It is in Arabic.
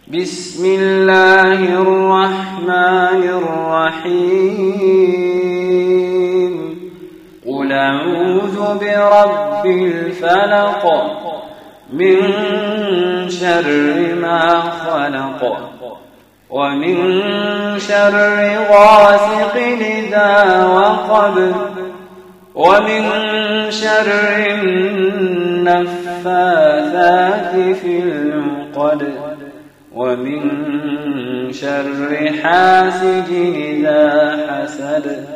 بسم الله الرحمن الرحيم قل أعوذ برب الفلق من شر ما خلق ومن شر غاسق إذا وقب ومن شر النفاثات في العقد ومن شر حاسد إذا حسد